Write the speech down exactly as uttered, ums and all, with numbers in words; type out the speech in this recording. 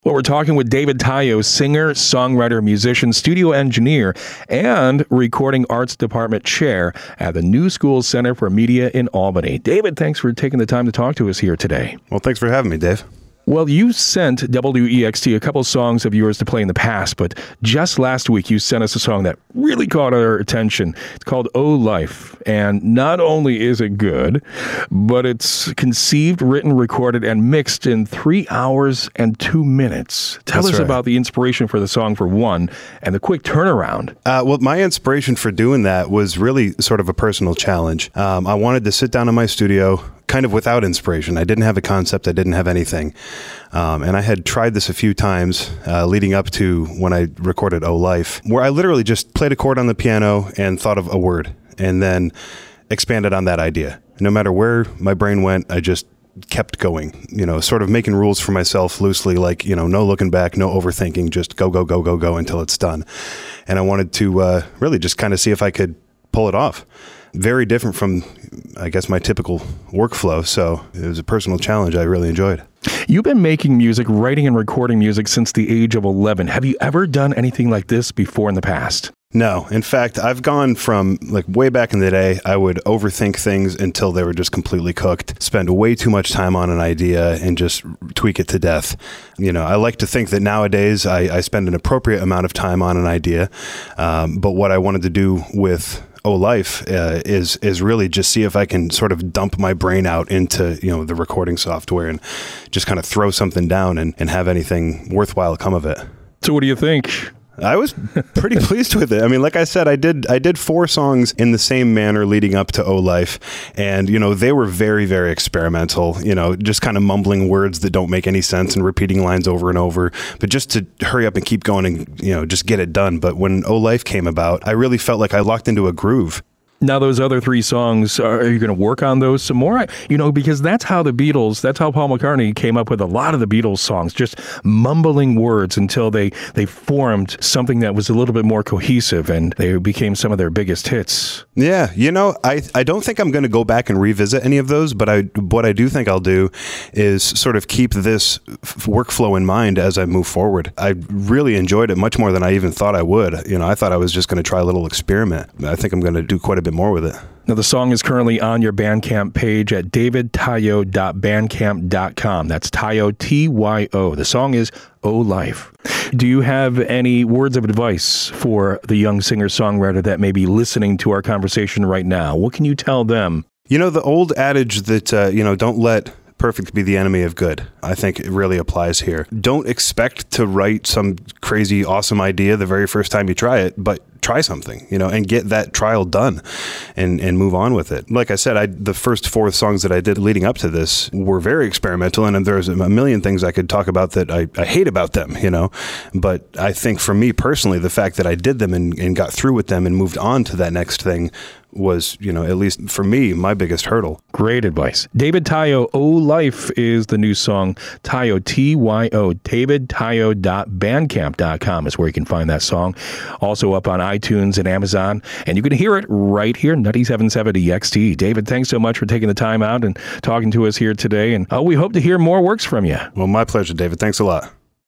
Well, we're talking with David Tayo, singer, songwriter, musician, studio engineer, and recording arts department chair at the New School Center for Media in Albany. David, thanks for taking the time to talk to us here today. Well, thanks for having me, Dave. Well, you sent W E X T a couple songs of yours to play in the past, but just last week you sent us a song that really caught our attention. It's called Oh Life, and not only is it good, but it's conceived, written, recorded, and mixed in three hours and two minutes. Tell That's us right. about the inspiration for the song, for one, and the quick turnaround. Uh, well, my inspiration for doing that was really sort of a personal challenge. Um, I wanted to sit down in my studio kind of without inspiration. I didn't have a concept. I didn't have anything. Um, and I had tried this a few times uh, leading up to when I recorded Oh Life, where I literally just played a chord on the piano and thought of a word and then expanded on that idea. No matter where my brain went, I just kept going, you know, sort of making rules for myself loosely, like, you know, no looking back, no overthinking, just go, go, go, go, go until it's done. And I wanted to uh, really just kind of see if I could pull it off. Very different from, I guess, my typical workflow. So it was a personal challenge I really enjoyed. You've been making music, writing and recording music since the age of eleven. Have you ever done anything like this before in the past? No. In fact, I've gone from, like, way back in the day, I would overthink things until they were just completely cooked, spend way too much time on an idea and just tweak it to death. You know, I like to think that nowadays I, I spend an appropriate amount of time on an idea. Um, but what I wanted to do with Oh Life uh, is is really just see if I can sort of dump my brain out into, you know, the recording software and just kind of throw something down and, and have anything worthwhile come of it. So what do you think? I was pretty pleased with it. I mean, like I said, I did I did four songs in the same manner leading up to Oh Life. And, you know, they were very, very experimental, you know, just kind of mumbling words that don't make any sense and repeating lines over and over. But just to hurry up and keep going and, you know, just get it done. But when Oh Life came about, I really felt like I locked into a groove. Now, those other three songs, are you going to work on those some more? You know, because that's how the Beatles, that's how Paul McCartney came up with a lot of the Beatles songs, just mumbling words until they, they formed something that was a little bit more cohesive and they became some of their biggest hits. Yeah, you know, I, I don't think I'm going to go back and revisit any of those, but I what I do think I'll do is sort of keep this f- workflow in mind as I move forward. I really enjoyed it much more than I even thought I would. You know, I thought I was just going to try a little experiment. I think I'm going to do quite a bit more with it. Now, the song is currently on your Bandcamp page at david tayo dot bandcamp dot com. That's Tayo, T Y O. The song is Oh Life. Do you have any words of advice for the young singer-songwriter that may be listening to our conversation right now? What can you tell them? You know, the old adage that, uh, you know, don't let perfect be the enemy of good, I think it really applies here. Don't expect to write some crazy, awesome idea the very first time you try it, but try something, you know, and get that trial done and, and move on with it. Like I said, I, the first four songs that I did leading up to this were very experimental, and there's a million things I could talk about that I, I hate about them, you know, but I think for me personally, the fact that I did them and, and got through with them and moved on to that next thing was, you know, at least for me, my biggest hurdle. Great advice. David Tayo, Oh Life is the new song. Tayo, T Y O. david tayo dot bandcamp dot com is where you can find that song. Also up on iTunes and Amazon. And you can hear it right here, Nutty seven seventy X T. David, thanks so much for taking the time out and talking to us here today. And uh, we hope to hear more works from you. Well, my pleasure, David. Thanks a lot.